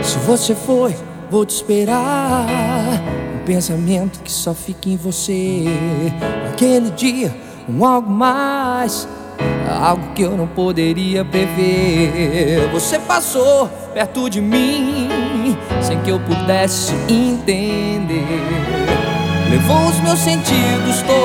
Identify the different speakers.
Speaker 1: Se você foi, vou te esperar. Um pensamento que só fica em você. Aquele dia, algo mais, algo que eu não poderia prever. Você passou perto de mim sem que eu pudesse entender. Levou os meus sentidos todos.